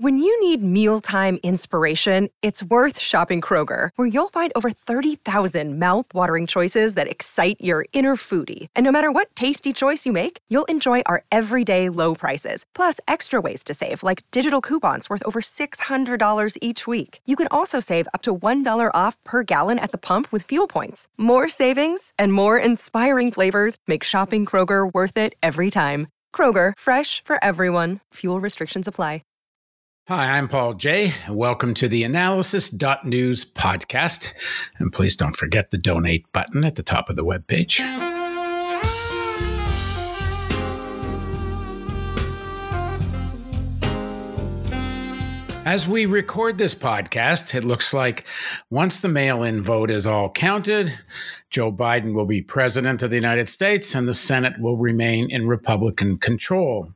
When you need mealtime inspiration, it's worth shopping Kroger, where you'll find over 30,000 mouth-watering choices that excite your inner foodie. And no matter what tasty choice you make, you'll enjoy our everyday low prices, plus extra ways to save, like digital coupons worth over $600 each week. You can also save up to $1 off per gallon at the pump with fuel points. More savings and more inspiring flavors make shopping Kroger worth it every time. Kroger, fresh for everyone. Fuel restrictions apply. Hi, I'm Paul Jay, and welcome to the Analysis.News podcast. And please don't forget the donate button at the top of the webpage. As we record this podcast, it looks like once the mail-in vote is all counted, Joe Biden will be president of the United States and the Senate will remain in Republican control.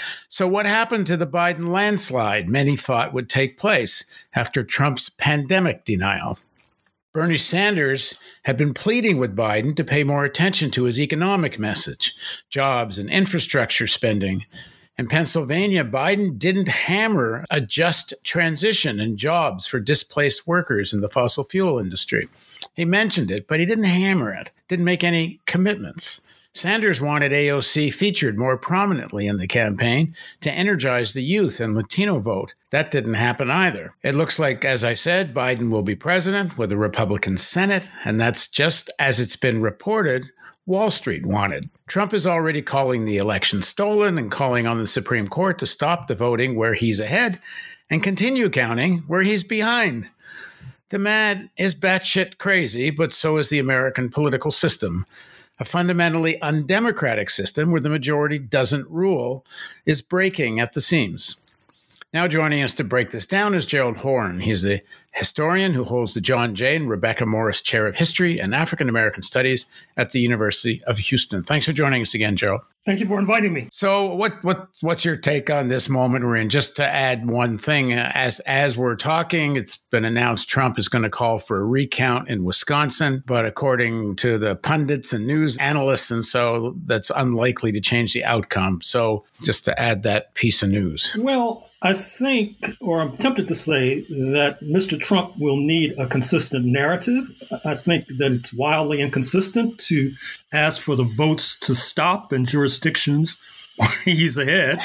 So what happened to the Biden landslide many thought would take place after Trump's pandemic denial? Bernie Sanders had been pleading with Biden to pay more attention to his economic message, jobs and infrastructure spending. In Pennsylvania, Biden didn't hammer a just transition and jobs for displaced workers in the fossil fuel industry. He mentioned it, but he didn't hammer it, didn't make any commitments. Sanders wanted AOC featured more prominently in the campaign to energize the youth and Latino vote. That didn't happen either. It looks like, as I said, Biden will be president with a Republican Senate, and that's just as it's been reported Wall Street wanted. Trump is already calling the election stolen and calling on the Supreme Court to stop the voting where he's ahead and continue counting where he's behind. The man is batshit crazy, but so is the American political system. A fundamentally undemocratic system where the majority doesn't rule is breaking at the seams. Now joining us to break this down is Gerald Horne. He's the historian who holds the John Jay and Rebecca Morris Chair of History and African American Studies at the University of Houston. Thanks for joining us again, Gerald. Thank you for inviting me. So what's your take on this moment we're in? Just to add one thing, as we're talking, it's been announced Trump is going to call for a recount in Wisconsin, but according to the pundits and news analysts, and so that's unlikely to change the outcome. So just to add that piece of news. Well, I think, or I'm tempted to say, that Mr. Trump will need a consistent narrative. I think that it's wildly inconsistent to ask for the votes to stop in jurisdictions where he's ahead.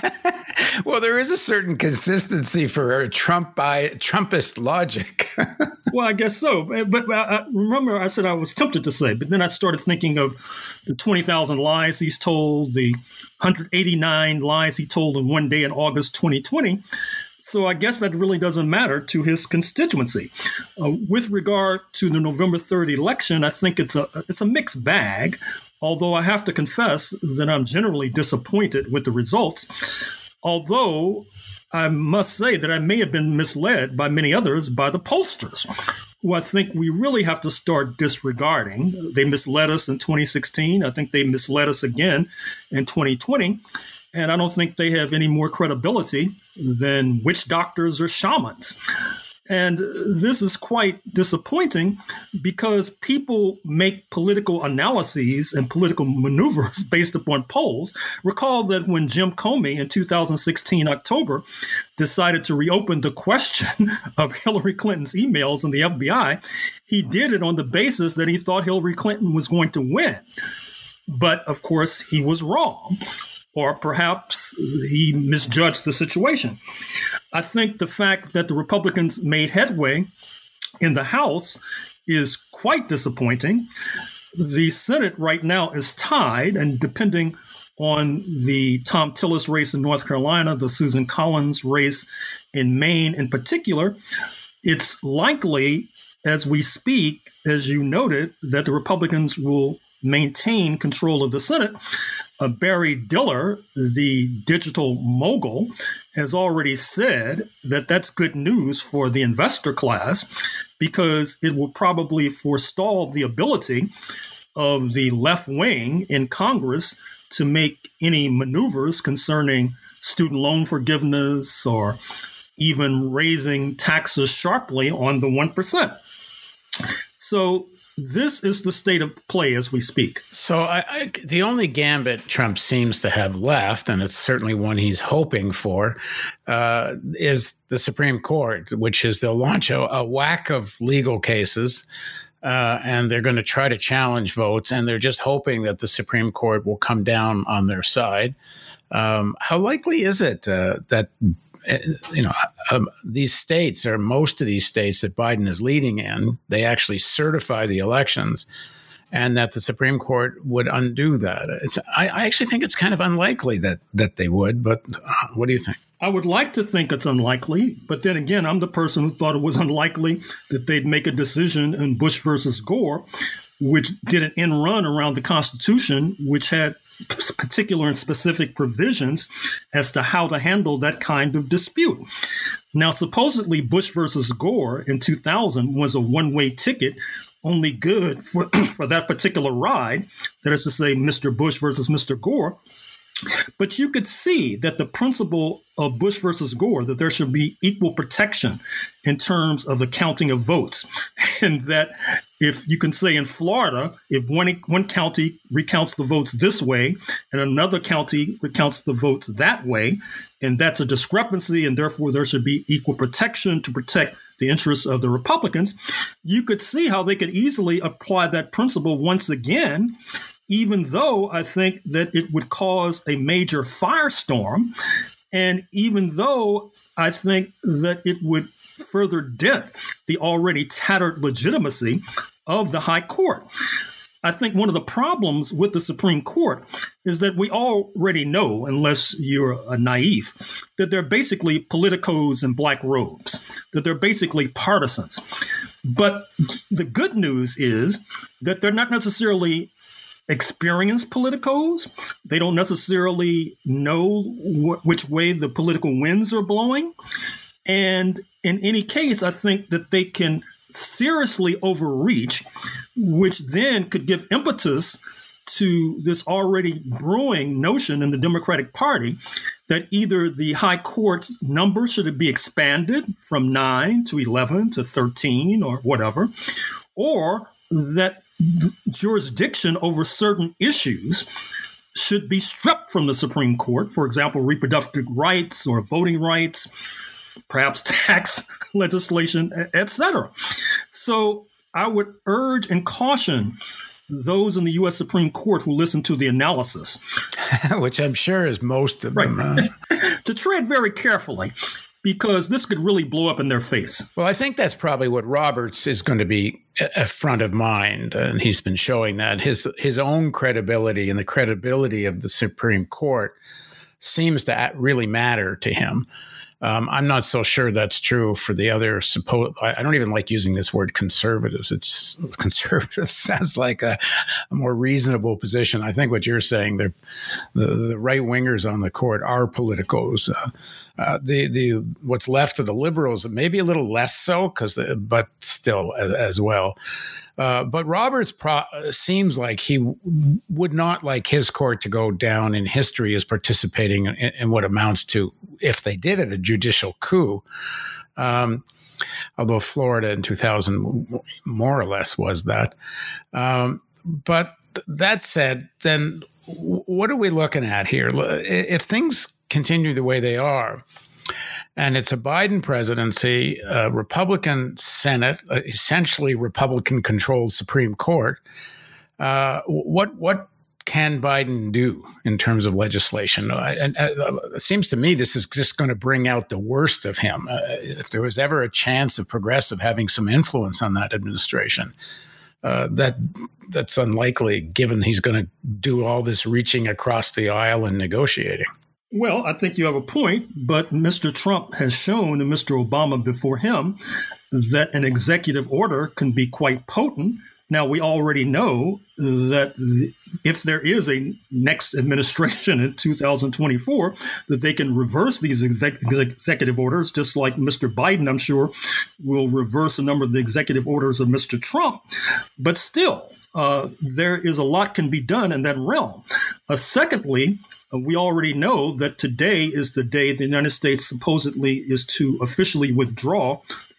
Well, there is a certain consistency for Trumpist logic. Well, I guess so. But remember, I said I was tempted to say, but then I started thinking of the 20,000 lies he's told, the 189 lies he told in one day in August 2020. So I guess that really doesn't matter to his constituency. With regard to the November 3rd election, I think it's a mixed bag, although I have to confess that I'm generally disappointed with the results. Although I must say that I may have been misled by many others by the pollsters, who I think we really have to start disregarding. They misled us in 2016. I think they misled us again in 2020. And I don't think they have any more credibility than witch doctors or shamans. And this is quite disappointing because people make political analyses and political maneuvers based upon polls. Recall that when Jim Comey in 2016 October decided to reopen the question of Hillary Clinton's emails in the FBI, he did it on the basis that he thought Hillary Clinton was going to win. But of course, he was wrong. Or perhaps he misjudged the situation. I think the fact that the Republicans made headway in the House is quite disappointing. The Senate right now is tied, and depending on the Thom Tillis race in North Carolina, the Susan Collins race in Maine in particular, it's likely as we speak, as you noted, that the Republicans will maintain control of the Senate. Barry Diller, the digital mogul, has already said that that's good news for the investor class because it will probably forestall the ability of the left wing in Congress to make any maneuvers concerning student loan forgiveness or even raising taxes sharply on the 1%. So this is the state of play as we speak. So the only gambit Trump seems to have left, and it's certainly one he's hoping for, is the Supreme Court, which is they'll launch a whack of legal cases, and they're going to try to challenge votes, and they're just hoping that the Supreme Court will come down on their side. How likely is it that these states, or most of these states that Biden is leading in, they actually certify the elections, and that the Supreme Court would undo that? I actually think it's kind of unlikely that they would, but what do you think? I would like to think it's unlikely, but then again, I'm the person who thought it was unlikely that they'd make a decision in Bush versus Gore, which did an end run around the Constitution, which had particular and specific provisions as to how to handle that kind of dispute. Now, supposedly Bush versus Gore in 2000 was a one-way ticket, only good for that particular ride. That is to say, Mr. Bush versus Mr. Gore. But you could see that the principle of Bush versus Gore, that there should be equal protection in terms of the counting of votes, and that if you can say in Florida, if one county recounts the votes this way and another county recounts the votes that way, and that's a discrepancy, and therefore there should be equal protection to protect the interests of the Republicans, you could see how they could easily apply that principle once again, even though I think that it would cause a major firestorm, and even though I think that it would further dent the already tattered legitimacy of the High Court. I think one of the problems with the Supreme Court is that we already know, unless you're a naive, that they're basically politicos in black robes, that they're basically partisans. But the good news is that they're not necessarily experienced politicos. They don't necessarily know which way the political winds are blowing. And in any case, I think that they can seriously overreach, which then could give impetus to this already brewing notion in the Democratic Party that either the High Court's number should be expanded from 9 to 11 to 13 or whatever, or that jurisdiction over certain issues should be stripped from the Supreme Court, for example, reproductive rights or voting rights, perhaps tax legislation, etc. So I would urge and caution those in the U.S. Supreme Court who listen to the analysis, which I'm sure is most of them, to tread very carefully, because this could really blow up in their face. Well, I think that's probably what Roberts is going to be a front of mind, and he's been showing that his own credibility and the credibility of the Supreme Court seems to really matter to him. I'm not so sure that's true for the other I don't even like using this word conservatives. Conservative sounds like a more reasonable position. I think what you're saying, the right wingers on the court are politicos. The what's left of the liberals, maybe a little less so, but still as well. But Roberts seems like he would not like his court to go down in history as participating in what amounts to, if they did it, a judicial coup. Although Florida in 2000 more or less was that. But that said, then what are we looking at here? If things continue the way they are, and it's a Biden presidency, a Republican Senate, essentially Republican-controlled Supreme Court, what can Biden do in terms of legislation? And it seems to me this is just going to bring out the worst of him. If there was ever a chance of progressive having some influence on that administration, that's unlikely, given he's going to do all this reaching across the aisle and negotiating. Well, I think you have a point, but Mr. Trump has shown, and Mr. Obama before him, that an executive order can be quite potent. Now, we already know that if there is a next administration in 2024, that they can reverse these executive orders, just like Mr. Biden, I'm sure, will reverse a number of the executive orders of Mr. Trump. But still, there is a lot can be done in that realm. Secondly, we already know that today is the day the United States supposedly is to officially withdraw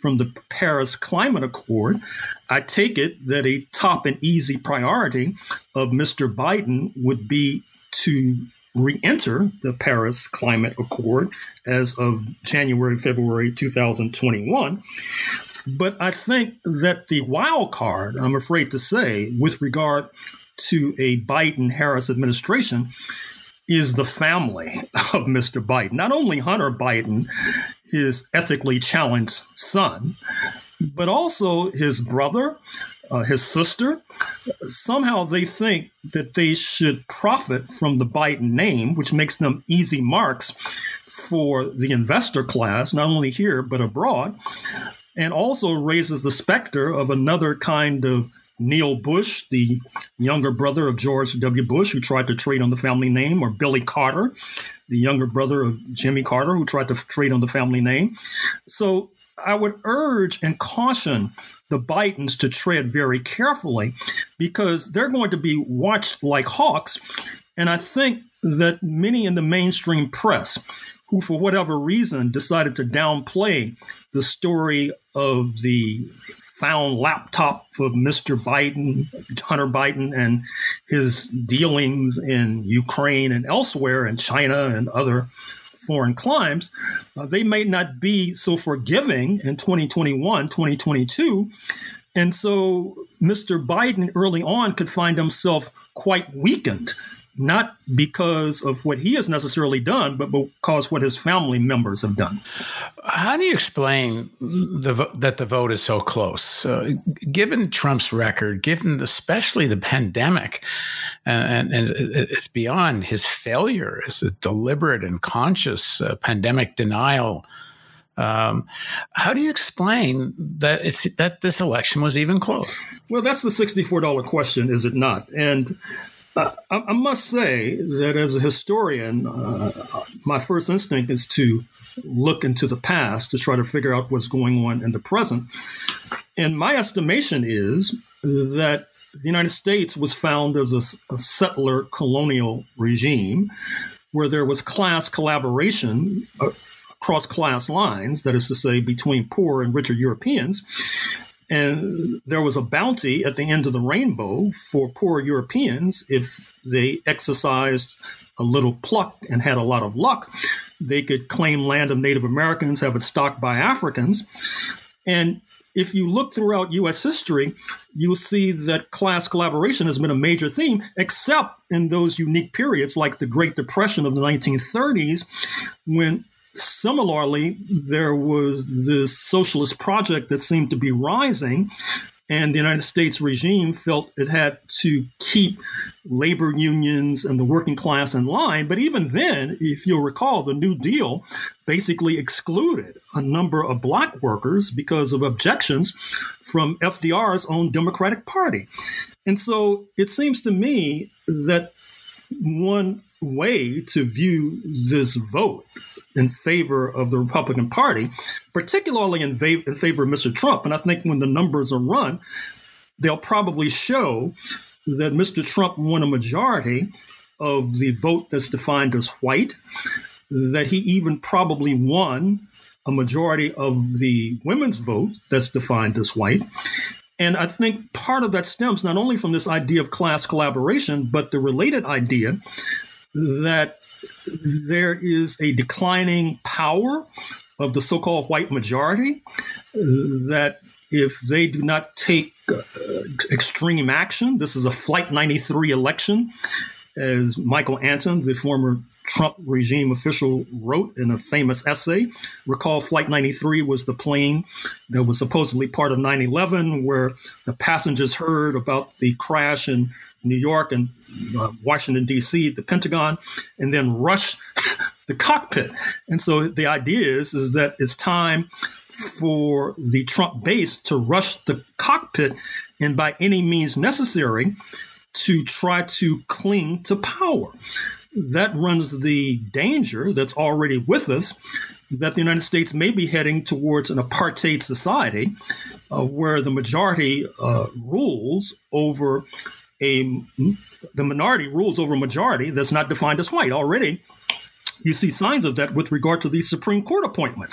from the Paris Climate Accord, I take it that a top and easy priority of Mr. Biden would be to re-enter the Paris Climate Accord as of January, February 2021. But I think that the wild card, I'm afraid to say, with regard to a Biden-Harris administration is the family of Mr. Biden. Not only Hunter Biden, his ethically challenged son, but also his brother, his sister. Somehow they think that they should profit from the Biden name, which makes them easy marks for the investor class, not only here, but abroad, and also raises the specter of another kind of Neil Bush, the younger brother of George W. Bush, who tried to trade on the family name, or Billy Carter, the younger brother of Jimmy Carter, who tried to trade on the family name. So I would urge and caution the Bidens to tread very carefully, because they're going to be watched like hawks. And I think that many in the mainstream press, who for whatever reason decided to downplay the story of the found laptop of Mr. Biden, Hunter Biden, and his dealings in Ukraine and elsewhere, in China and other foreign climes, they may not be so forgiving in 2021, 2022. And so Mr. Biden early on could find himself quite weakened, not because of what he has necessarily done, but because what his family members have done. How do you explain that the vote is so close? Given Trump's record, given especially the pandemic, and it's beyond his failure, it's a deliberate and conscious pandemic denial. How do you explain that this election was even close? Well, that's the $64 question, is it not? And I must say that as a historian, my first instinct is to look into the past to try to figure out what's going on in the present. And my estimation is that the United States was found as a settler colonial regime where there was class collaboration across class lines, that is to say, between poor and richer Europeans. And there was a bounty at the end of the rainbow for poor Europeans. If they exercised a little pluck and had a lot of luck, they could claim land of Native Americans, have it stocked by Africans. And if you look throughout U.S. history, you'll see that class collaboration has been a major theme, except in those unique periods like the Great Depression of the 1930s, when similarly, there was this socialist project that seemed to be rising, and the United States regime felt it had to keep labor unions and the working class in line. But even then, if you'll recall, the New Deal basically excluded a number of black workers because of objections from FDR's own Democratic Party. And so it seems to me that one way to view this vote in favor of the Republican Party, particularly in favor of Mr. Trump. And I think when the numbers are run, they'll probably show that Mr. Trump won a majority of the vote that's defined as white, that he even probably won a majority of the women's vote that's defined as white. And I think part of that stems not only from this idea of class collaboration, but the related idea that there is a declining power of the so-called white majority, that if they do not take extreme action, this is a Flight 93 election, as Michael Anton, the former Trump regime official, wrote in a famous essay. Recall, Flight 93 was the plane that was supposedly part of 9/11, where the passengers heard about the crash in New York and Washington, D.C., the Pentagon, and then rushed the cockpit. And so the idea is that it's time for the Trump base to rush the cockpit and by any means necessary to try to cling to power. That runs the danger that's already with us, that the United States may be heading towards an apartheid society where the majority rules over the minority rules over a majority that's not defined as white. Already, you see signs of that with regard to these Supreme Court appointments.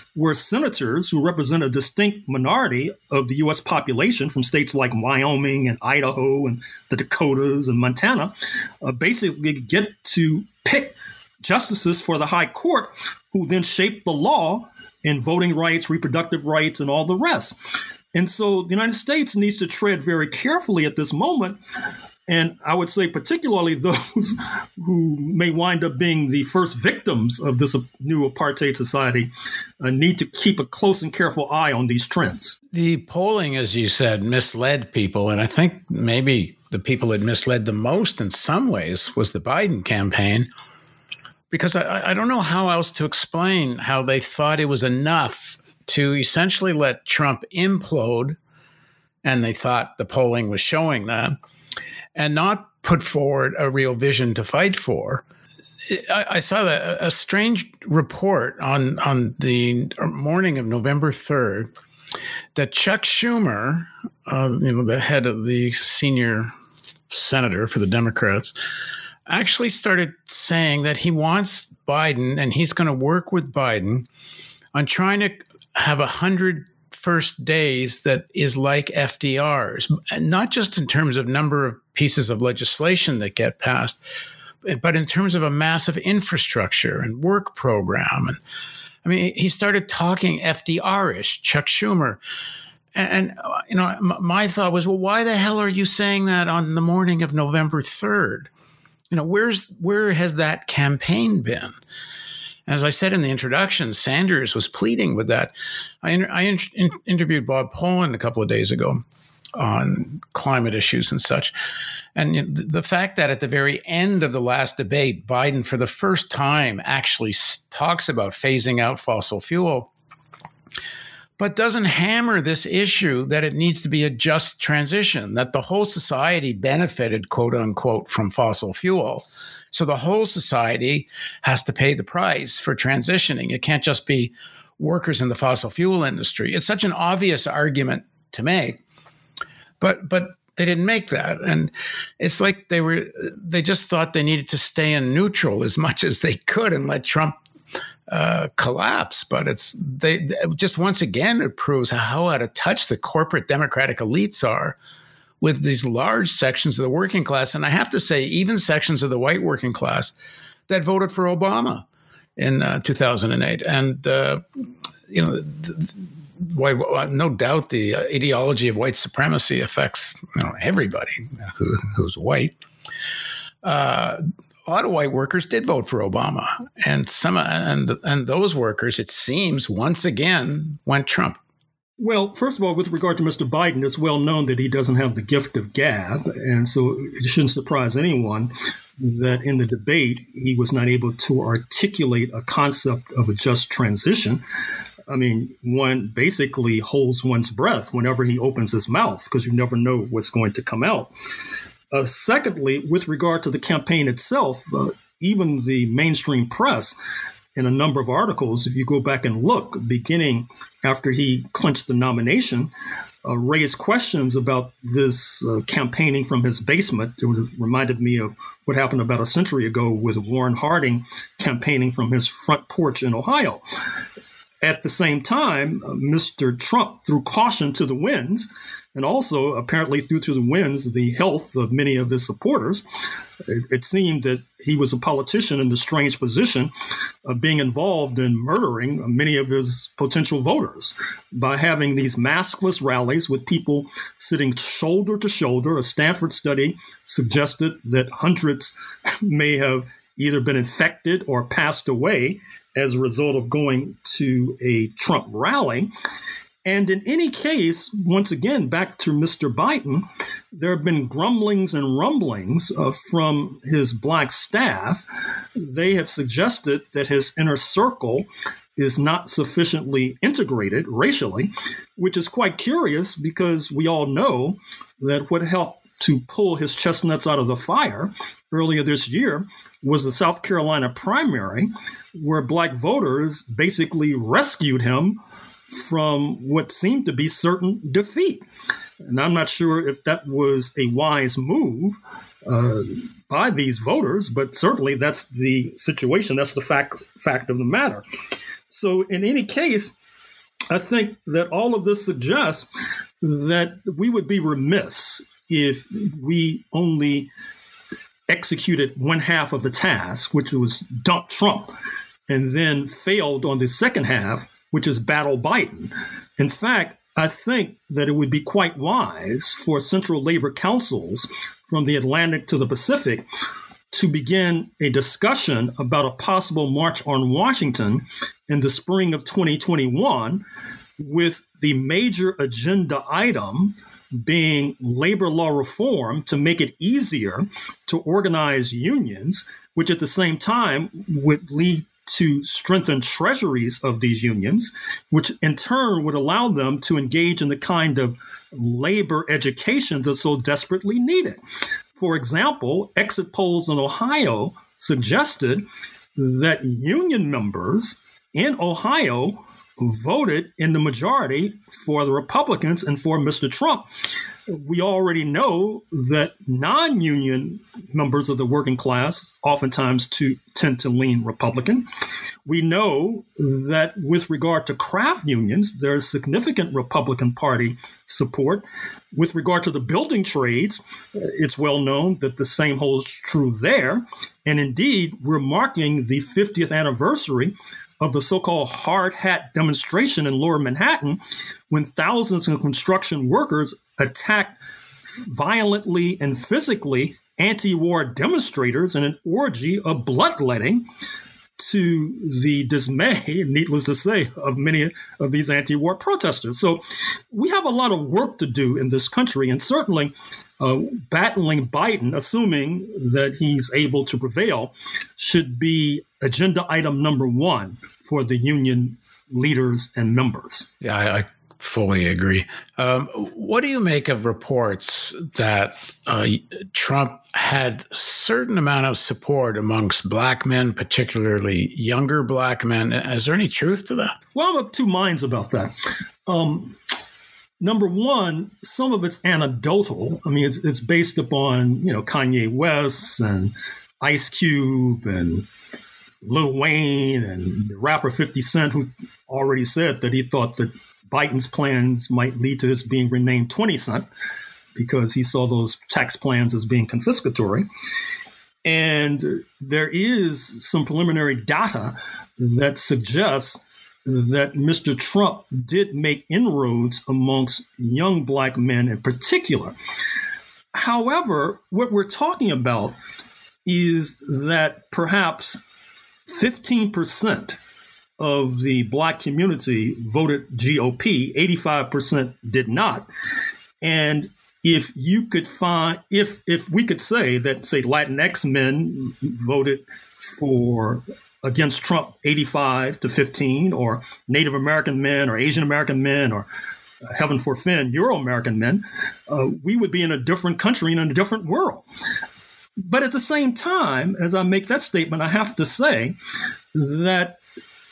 where senators who represent a distinct minority of the U.S. population from states like Wyoming and Idaho and the Dakotas and Montana basically get to pick justices for the high court who then shape the law in voting rights, reproductive rights, and all the rest. And so the United States needs to tread very carefully at this moment. And I would say particularly those who may wind up being the first victims of this new apartheid society need to keep a close and careful eye on these trends. The polling, as you said, misled people. And I think maybe the people that misled the most in some ways was the Biden campaign, because I don't know how else to explain how they thought it was enough to essentially let Trump implode, and they thought the polling was showing that, and not put forward a real vision to fight for. I saw a strange report on the morning of November 3rd that Chuck Schumer, the head of the senior senator for the Democrats, actually started saying that he wants Biden, and he's going to work with Biden on trying to have 100 first days that is like FDR's, not just in terms of number of pieces of legislation that get passed, but in terms of a massive infrastructure and work program. And I mean, he started talking FDR-ish, Chuck Schumer. And my thought was, well, why the hell are you saying that on the morning of November 3rd? Where has that campaign been? As I said in the introduction, Sanders was pleading with that. I interviewed Bob Poland a couple of days ago on climate issues and such. And the fact that at the very end of the last debate, Biden, for the first time, actually talks about phasing out fossil fuel, but doesn't hammer this issue that it needs to be a just transition, that the whole society benefited, quote unquote, from fossil fuel. So the whole society has to pay the price for transitioning. It can't just be workers in the fossil fuel industry. It's such an obvious argument to make, but they didn't make that. And it's like they just thought they needed to stay in neutral as much as they could and let Trump collapse. But they just, once again, it proves how out of touch the corporate Democratic elites are with these large sections of the working class. And I have to say, even sections of the white working class that voted for Obama in 2008. And, no doubt the ideology of white supremacy affects everybody who's white. A lot of white workers did vote for Obama, and those workers, it seems, once again went Trump. Well, first of all, with regard to Mr. Biden, it's well known that he doesn't have the gift of gab, and so it shouldn't surprise anyone that in the debate he was not able to articulate a concept of a just transition. I mean, one basically holds one's breath whenever he opens his mouth because you never know what's going to come out. Secondly, with regard to the campaign itself, even the mainstream press, in a number of articles, if you go back and look, beginning after he clinched the nomination, raised questions about this campaigning from his basement. It reminded me of what happened about a century ago with Warren Harding campaigning from his front porch in Ohio. At the same time, Mr. Trump threw caution to the winds and also apparently threw to the winds the health of many of his supporters. It seemed that he was a politician in the strange position of being involved in murdering many of his potential voters by having these maskless rallies with people sitting shoulder to shoulder. A Stanford study suggested that hundreds may have either been infected or passed away as a result of going to a Trump rally. And in any case, once again, back to Mr. Biden, there have been grumblings and rumblings from his black staff. They have suggested that his inner circle is not sufficiently integrated racially, which is quite curious because we all know that what helped to pull his chestnuts out of the fire earlier this year was the South Carolina primary, where black voters basically rescued him from what seemed to be certain defeat. And I'm not sure if that was a wise move by these voters, but certainly that's the situation. That's the fact of the matter. So in any case, I think that all of this suggests that we would be remiss if we only executed one half of the task, which was dump Trump, and then failed on the second half, which is battle Biden. In fact, I think that it would be quite wise for Central Labor Councils from the Atlantic to the Pacific to begin a discussion about a possible march on Washington in the spring of 2021, with the major agenda item being labor law reform to make it easier to organize unions, which at the same time would lead to strengthen treasuries of these unions, which in turn would allow them to engage in the kind of labor education that's so desperately needed. For example, exit polls in Ohio suggested that union members in Ohio voted in the majority for the Republicans and for Mr. Trump. We already know that non-union members of the working class oftentimes tend to lean Republican. We know that with regard to craft unions, there is significant Republican Party support. With regard to the building trades, it's well known that the same holds true there. And indeed, we're marking the 50th anniversary of the so-called hard hat demonstration in Lower Manhattan, when thousands of construction workers attacked violently and physically anti-war demonstrators in an orgy of bloodletting, to the dismay, needless to say, of many of these anti-war protesters. So we have a lot of work to do in this country, and certainly battling Biden, assuming that he's able to prevail, should be agenda item number one for the union leaders and members. Yeah, I fully agree. What do you make of reports that Trump had a certain amount of support amongst black men, particularly younger black men? Is there any truth to that? Well, I'm of two minds about that. Number one, some of it's anecdotal. I mean, it's based upon, Kanye West and Ice Cube and Lil Wayne and the rapper 50 Cent, who already said that he thought that Biden's plans might lead to his being renamed 20 Cent because he saw those tax plans as being confiscatory. And there is some preliminary data that suggests that Mr. Trump did make inroads amongst young black men in particular. However, what we're talking about is that perhaps 15% of the black community voted GOP, 85% did not. And if you could find, if we could say that, say, Latinx men voted against Trump 85 to 15, or Native American men, or Asian American men, or heaven forfend, Euro-American men, we would be in a different country and in a different world. But at the same time, as I make that statement, I have to say that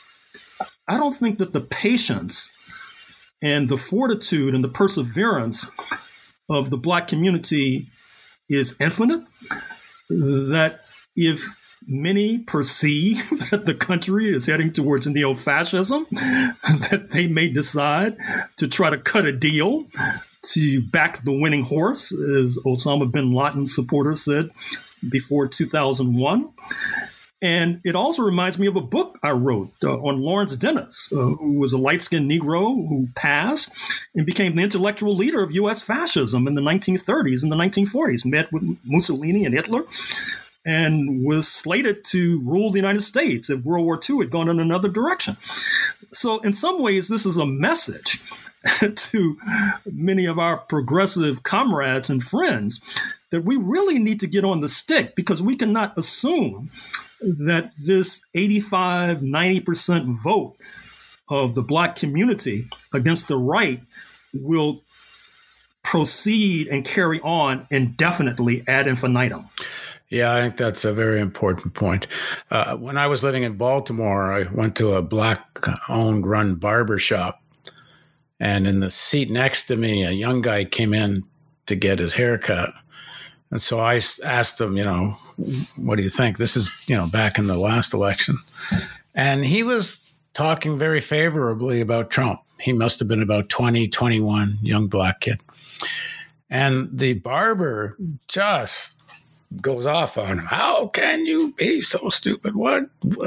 I don't think that the patience and the fortitude and the perseverance of the black community is infinite, that if many perceive that the country is heading towards neo-fascism, that they may decide to try to cut a deal to back the winning horse, as Osama bin Laden's supporters said before 2001. And it also reminds me of a book I wrote on Lawrence Dennis, who was a light-skinned Negro who passed and became the intellectual leader of U.S. fascism in the 1930s and the 1940s, met with Mussolini and Hitler, and was slated to rule the United States if World War II had gone in another direction. So in some ways, this is a message to many of our progressive comrades and friends that we really need to get on the stick, because we cannot assume that this 85, 90% vote of the black community against the right will proceed and carry on indefinitely ad infinitum. Yeah, I think that's a very important point. When I was living in Baltimore, I went to a black-owned run barber shop, and in the seat next to me, a young guy came in to get his hair cut. And so I asked him, what do you think? This is, back in the last election. And he was talking very favorably about Trump. He must have been about 20, 21, young black kid. And the barber just goes off on him. How can you be so stupid? What?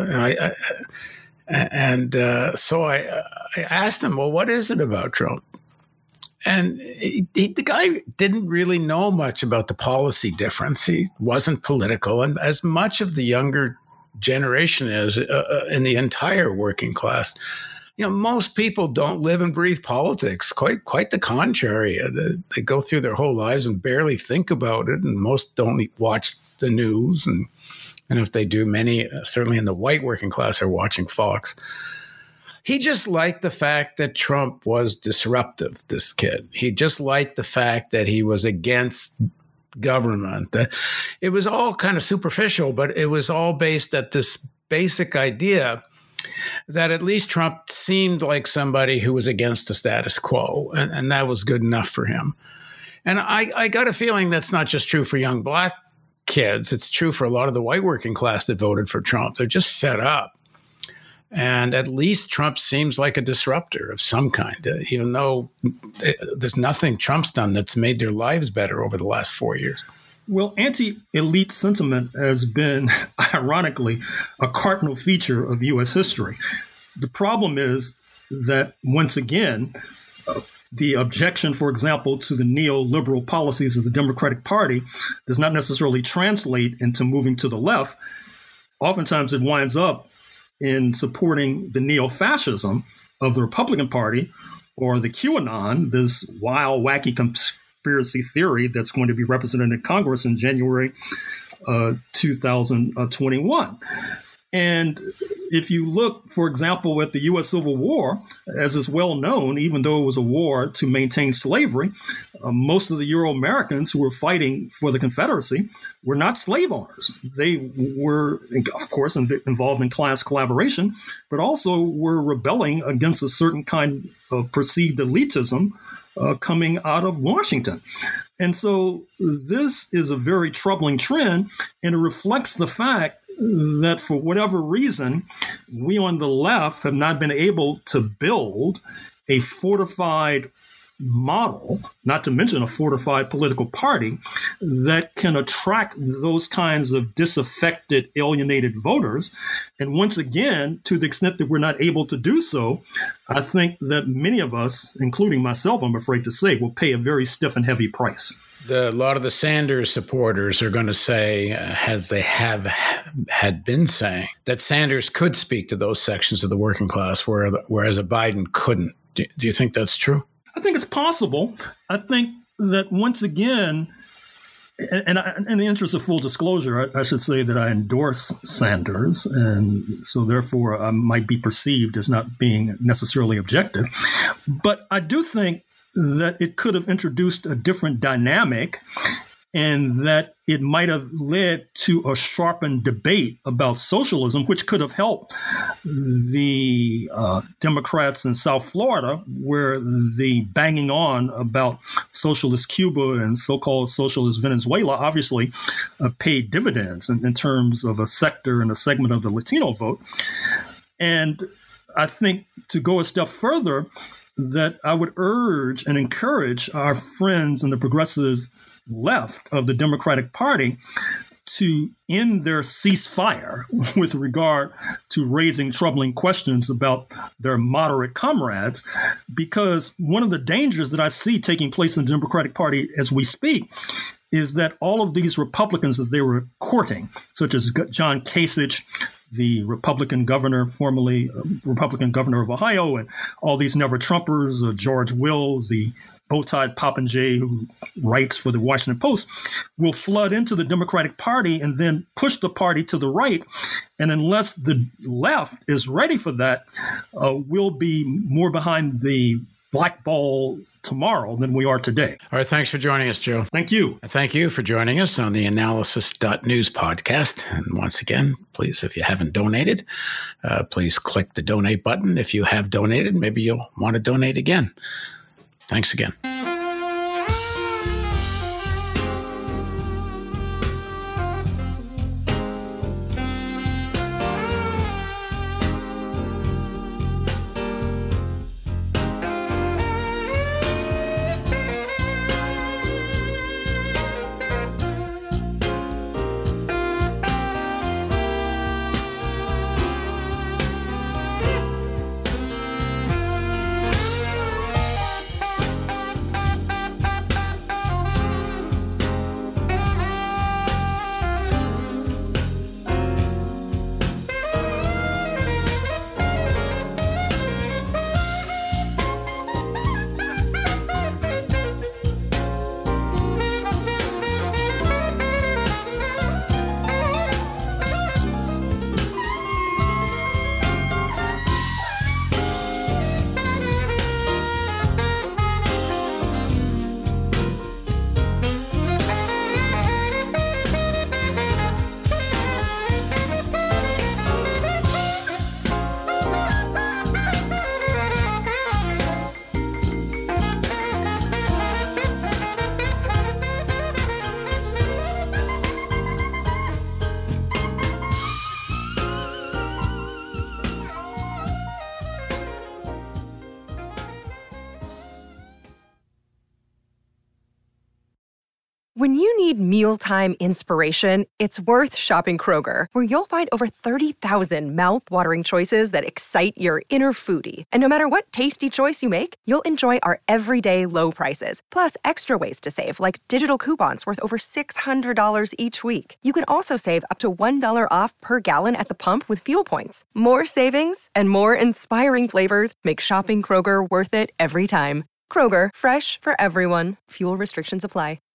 So I asked him, well, what is it about Trump? And the guy didn't really know much about the policy difference. He wasn't political. And as much of the younger generation is in the entire working class, most people don't live and breathe politics. Quite the contrary. They go through their whole lives and barely think about it. And most don't watch the news. And if they do, many, certainly in the white working class, are watching Fox. He just liked the fact that Trump was disruptive, this kid. He just liked the fact that he was against government. It was all kind of superficial, but it was all based at this basic idea that at least Trump seemed like somebody who was against the status quo, and that was good enough for him. And I got a feeling that's not just true for young black kids. It's true for a lot of the white working class that voted for Trump. They're just fed up. And at least Trump seems like a disruptor of some kind, even though there's nothing Trump's done that's made their lives better over the last 4 years. Well, anti-elite sentiment has been, ironically, a cardinal feature of U.S. history. The problem is that, once again, the objection, for example, to the neoliberal policies of the Democratic Party does not necessarily translate into moving to the left. Oftentimes it winds up in supporting the neo-fascism of the Republican Party or the QAnon, this wild, wacky conspiracy theory that's going to be represented in Congress in January 2021. And if you look, for example, at the U.S. Civil War, as is well known, even though it was a war to maintain slavery, most of the Euro-Americans who were fighting for the Confederacy were not slave owners. They were, of course, involved in class collaboration, but also were rebelling against a certain kind of perceived elitism coming out of Washington. And so this is a very troubling trend, and it reflects the fact that for whatever reason, we on the left have not been able to build a fortified model, not to mention a fortified political party, that can attract those kinds of disaffected, alienated voters. And once again, to the extent that we're not able to do so, I think that many of us, including myself, I'm afraid to say, will pay a very stiff and heavy price. A lot of the Sanders supporters are going to say, as they had been saying, that Sanders could speak to those sections of the working class, whereas a Biden couldn't. Do you think that's true? I think it's possible. I think that once again, and in the interest of full disclosure, I should say that I endorse Sanders, and so therefore I might be perceived as not being necessarily objective. But I do think that it could have introduced a different dynamic, and that it might have led to a sharpened debate about socialism, which could have helped the Democrats in South Florida, where the banging on about socialist Cuba and so-called socialist Venezuela obviously paid dividends in terms of a sector and a segment of the Latino vote. And I think, to go a step further, that I would urge and encourage our friends in the progressive left of the Democratic Party to end their ceasefire with regard to raising troubling questions about their moderate comrades, because one of the dangers that I see taking place in the Democratic Party as we speak is that all of these Republicans that they were courting, such as John Kasich, the Republican governor, formerly Republican governor of Ohio, and all these never-Trumpers, George Will, the bow-tied popinjay who writes for the Washington Post, will flood into the Democratic Party and then push the party to the right. And unless the left is ready for that, we'll be more behind the black ball tomorrow than we are today. All right. Thanks for joining us, Joe. Thank you. Thank you for joining us on the Analysis.News podcast. And once again, please, if you haven't donated, please click the donate button. If you have donated, maybe you'll want to donate again. Thanks again. When you need mealtime inspiration, it's worth shopping Kroger, where you'll find over 30,000 mouth-watering choices that excite your inner foodie. And no matter what tasty choice you make, you'll enjoy our everyday low prices, plus extra ways to save, like digital coupons worth over $600 each week. You can also save up to $1 off per gallon at the pump with fuel points. More savings and more inspiring flavors make shopping Kroger worth it every time. Kroger, fresh for everyone. Fuel restrictions apply.